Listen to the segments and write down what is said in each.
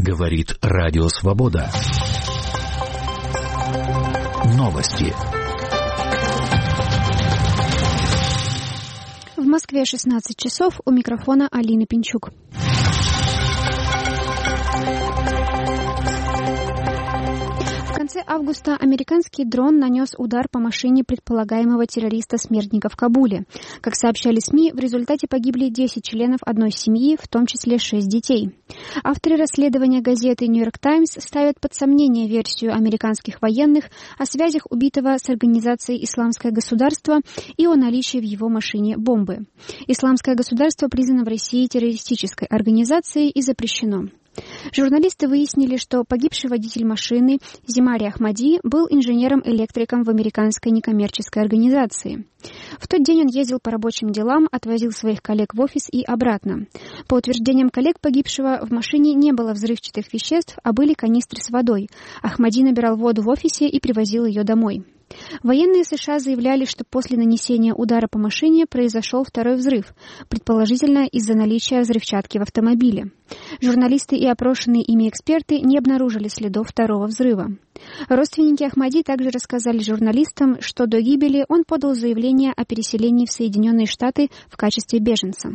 Говорит Радио Свобода. Новости. В Москве 16 часов. У микрофона Алина Пинчук. В конце августа американский дрон нанес удар по машине предполагаемого террориста-смертника в Кабуле. Как сообщали СМИ, в результате погибли 10 членов одной семьи, в том числе 6 детей. Авторы расследования газеты «Нью-Йорк Таймс» ставят под сомнение версию американских военных о связях убитого с организацией «Исламское государство» и о наличии в его машине бомбы. «Исламское государство» признано в России террористической организацией и запрещено. Журналисты выяснили, что погибший водитель машины Зимари Ахмади был инженером-электриком в американской некоммерческой организации. В тот день он ездил по рабочим делам, отвозил своих коллег в офис и обратно. По утверждениям коллег погибшего, в машине не было взрывчатых веществ, а были канистры с водой. Ахмади набирал воду в офисе и привозил ее домой. Военные США заявляли, что после нанесения удара по машине произошел второй взрыв, предположительно из-за наличия взрывчатки в автомобиле. Журналисты и опрошенные ими эксперты не обнаружили следов второго взрыва. Родственники Ахмади также рассказали журналистам, что до гибели он подал заявление о переселении в Соединенные Штаты в качестве беженца.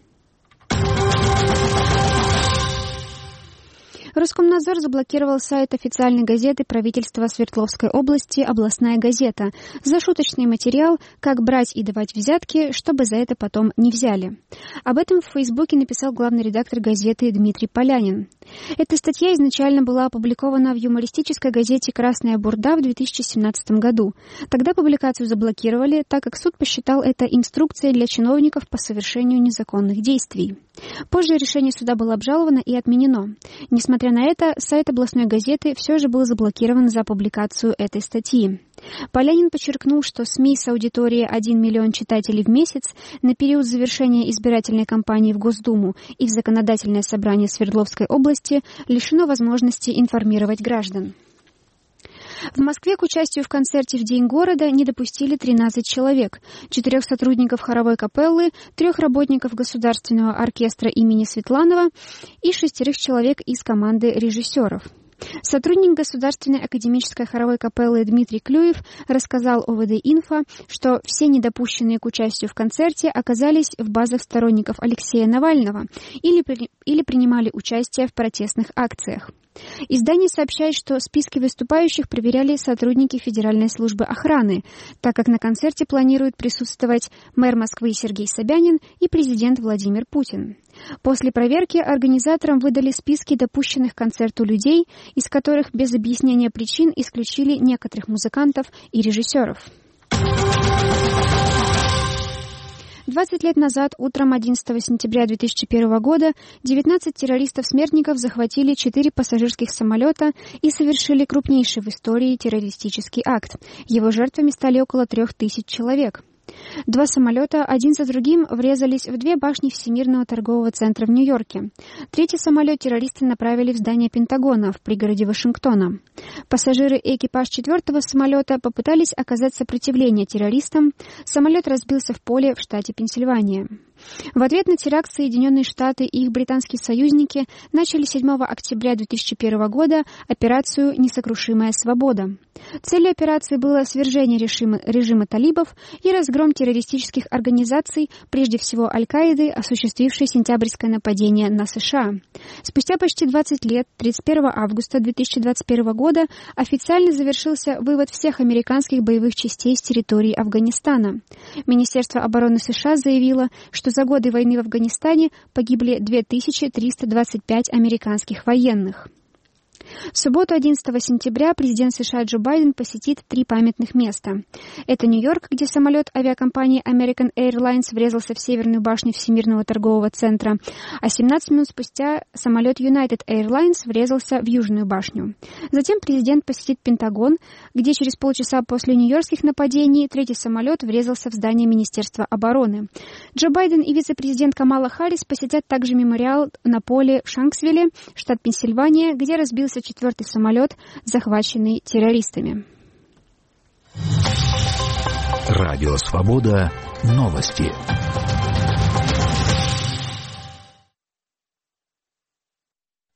Роскомнадзор заблокировал сайт официальной газеты правительства Свердловской области «Областная газета» за шуточный материал «Как брать и давать взятки, чтобы за это потом не взяли». Об этом в Фейсбуке написал главный редактор газеты Дмитрий Полянин. Эта статья изначально была опубликована в юмористической газете «Красная бурда» в 2017 году. Тогда публикацию заблокировали, так как суд посчитал это инструкцией для чиновников по совершению незаконных действий. Позже решение суда было обжаловано и отменено. Несмотря на это, сайт областной газеты все же был заблокирован за публикацию этой статьи. Полянин подчеркнул, что СМИ с аудиторией 1 миллион читателей в месяц на период завершения избирательной кампании в Госдуму и в Законодательное собрание Свердловской области лишено возможности информировать граждан. В Москве к участию в концерте в День города не допустили 13 человек, 4 сотрудников хоровой капеллы, 3 работников Государственного оркестра имени Светланова и 6 человек из команды режиссеров. Сотрудник Государственной академической хоровой капеллы Дмитрий Клюев рассказал ОВД-Инфо, что все недопущенные к участию в концерте оказались в базах сторонников Алексея Навального или принимали участие в протестных акциях. Издание сообщает, что списки выступающих проверяли сотрудники Федеральной службы охраны, так как на концерте планируют присутствовать мэр Москвы Сергей Собянин и президент Владимир Путин. После проверки организаторам выдали списки допущенных к концерту людей, из которых без объяснения причин исключили некоторых музыкантов и режиссеров. 20 лет назад, утром 11 сентября 2001 года, 19 террористов-смертников захватили 4 пассажирских самолета и совершили крупнейший в истории террористический акт. Его жертвами стали около 3000 человек. 2 самолета один за другим врезались в 2 башни Всемирного торгового центра в Нью-Йорке. 3-й самолет террористы направили в здание Пентагона в пригороде Вашингтона. Пассажиры и экипаж 4-го самолета попытались оказать сопротивление террористам. Самолет разбился в поле в штате Пенсильвания. В ответ на теракт Соединенные Штаты и их британские союзники начали 7 октября 2001 года операцию «Несокрушимая свобода». Целью операции было свержение режима талибов и разгром террористических организаций, прежде всего Аль-Каиды, осуществившей сентябрьское нападение на США. Спустя почти 20 лет, 31 августа 2021 года, официально завершился вывод всех американских боевых частей с территории Афганистана. Министерство обороны США заявило, что за годы войны в Афганистане погибли 2325 американских военных. В субботу, 11 сентября, президент США Джо Байден посетит 3 памятных места. Это Нью-Йорк, где самолет авиакомпании American Airlines врезался в северную башню Всемирного торгового центра, а 17 минут спустя самолет United Airlines врезался в Южную башню. Затем президент посетит Пентагон, где через полчаса после нью-йоркских нападений 3-й самолет врезался в здание Министерства обороны. Джо Байден и вице-президент Камала Харрис посетят также мемориал на поле в Шанксвилле, штат Пенсильвания, где разбился 4-й самолет, захваченный террористами. Радио Свобода. Новости.